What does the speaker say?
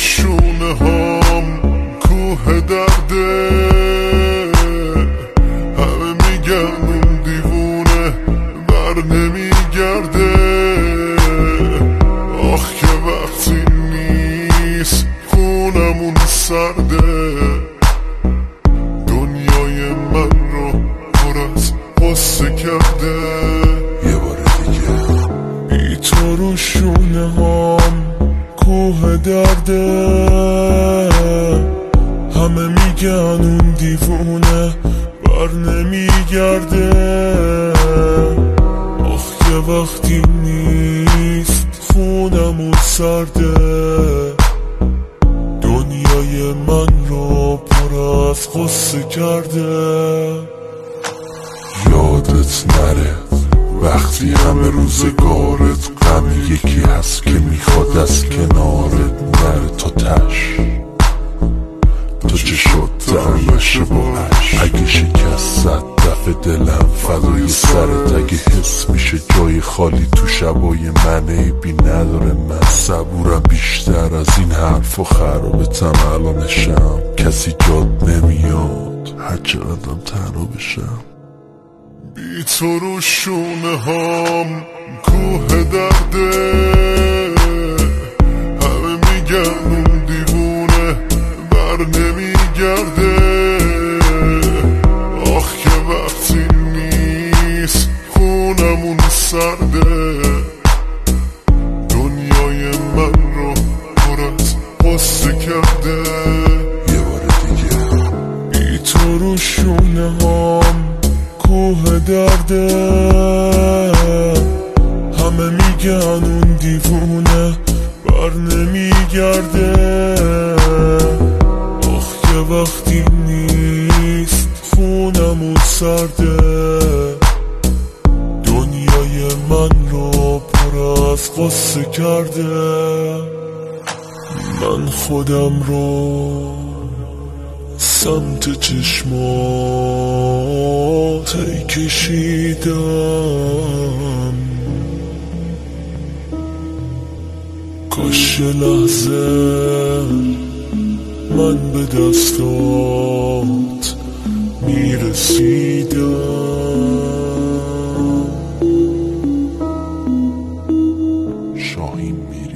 شونه هام کوه درده، همه میگن اون دیوونه بر نمیگرده. آخ که وقتی نیست خونمون سرده، دنیای من رو پر از غصه کرده. یه بار دیگه بی تو رو شونه هام کوه درده، همه میگن اون دیوونه بر نمیگرده. آخ که وقتی نیست خونمون سرده، دنیای من رو پر از غصه کرده. یادت نره وقتی همه روزگارت غم یکی هست که میخواد از کنارت نره تا تش، تا چه شد در بشه با عش. اگه شکست صد دفعه دلم فدای سرت، اگه حس میشه جای خالی تو شبای من عیبی نداره. من صبورم بیشتر از این حرف و خرابتم الانشم، کسی جاد نمیاد هر چقدرم تنها بشم. بی تو رو شونه هام کوه درده، همه میگن اون دیوونه بر نمیگرده. آخ که وقتی نیست خونمون سرده، دنیای من رو پر از غصه کرده. یه بار دیگه بی تو رو شونه هام کوه درده، همه میگن اون دیوونه بر نمیگرده. آخ که وقتی نیست خونمون سرده، دنیای من رو پر از غصه کرده. من خودم رو سمت چشمات کشیدم، کاش یه لحظه من به دستات میرسیدم. شاهین میره.